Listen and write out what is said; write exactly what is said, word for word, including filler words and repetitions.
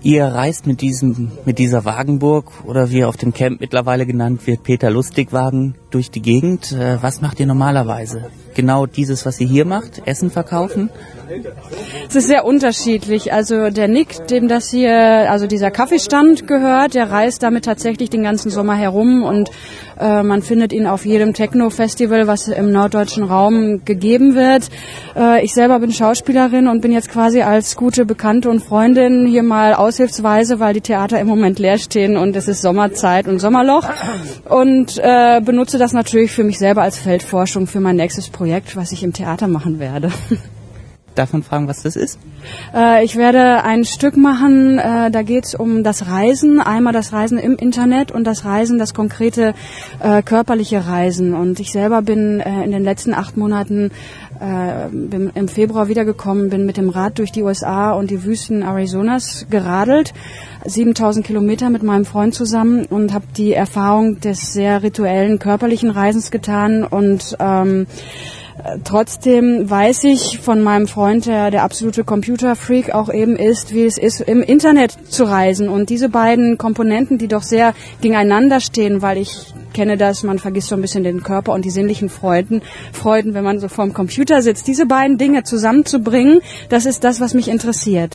Ihr reist mit diesem, mit dieser Wagenburg oder wie auf dem Camp mittlerweile genannt wird, Peter Lustig-Wagen durch die Gegend. Was macht ihr normalerweise? Genau dieses, was ihr hier macht? Essen verkaufen? Es ist sehr unterschiedlich. Also der Nick, dem das hier, also dieser Kaffeestand gehört, der reist damit tatsächlich den ganzen Sommer herum und äh, man findet ihn auf jedem Techno-Festival, was im norddeutschen Raum gegeben wird. Äh, ich selber bin Schauspielerin und bin jetzt quasi als gute Bekannte und Freundin hier mal aushilfsweise, weil die Theater im Moment leer stehen und es ist Sommerzeit und Sommerloch und äh, benutze das natürlich für mich selber als Feldforschung für mein nächstes Projekt, was ich im Theater machen werde. Darf man fragen, was das ist? Äh, ich werde ein Stück machen, äh, da geht es um das Reisen, einmal das Reisen im Internet und das Reisen, das konkrete äh, körperliche Reisen. Und ich selber bin äh, in den letzten acht Monaten äh, bin im Februar wiedergekommen, bin mit dem Rad durch die U S A und die Wüsten Arizonas geradelt, siebentausend Kilometer mit meinem Freund zusammen und habe die Erfahrung des sehr rituellen körperlichen Reisens getan und ähm, trotzdem weiß ich von meinem Freund, der der absolute Computerfreak auch eben ist, wie es ist, im Internet zu reisen. Und diese beiden Komponenten, die doch sehr gegeneinander stehen, weil ich kenne das, man vergisst so ein bisschen den Körper und die sinnlichen Freuden, Freuden, wenn man so vorm Computer sitzt. Diese beiden Dinge zusammenzubringen, das ist das, was mich interessiert.